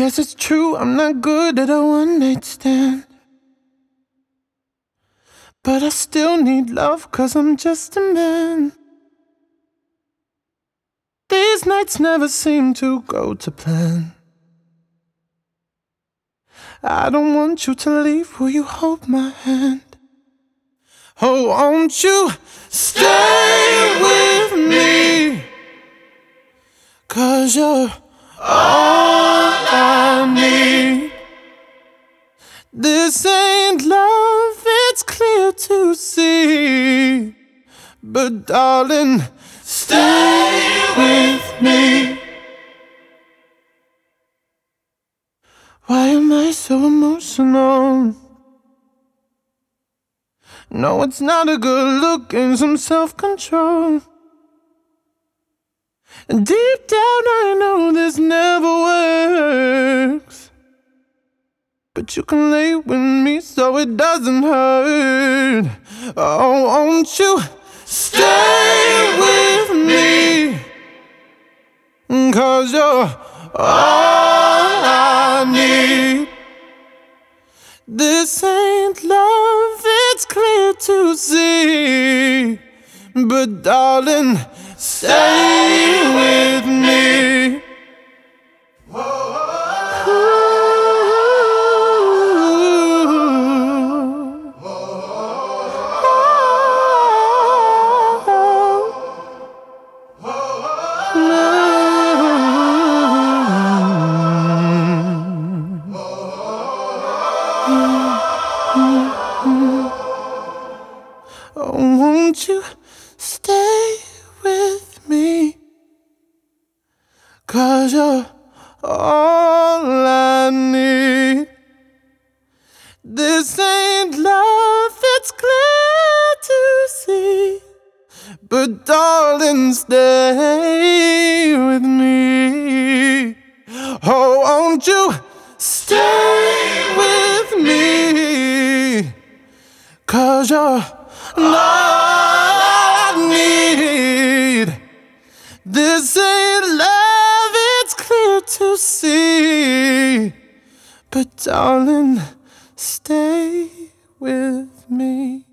Guess it's true, I'm not good at a one-night stand, but I still need love, 'cause I'm just a man. These nights never seem to go to plan. I don't want you to leave, will you hold my hand? Oh, won't you stay with me? 'Cause you're all I need. This ain't love, it's clear to see, but darling, stay with me. Why am I so emotional? No, it's not a good look, gain some self-control. And deep down I know this never works, but you can lay with me so it doesn't hurt. Oh, won't you stay with me? 'Cause you're all I need. This ain't love, it's clear to see, but darling, stay with me. Oh, won't you stay with me? 'Cause you're all I need. This ain't love, it's clear to see, but darling, stay with me. Oh, won't you stay with me? 'Cause you're all I need. This ain't love, it's clear to see, but darling, stay with me.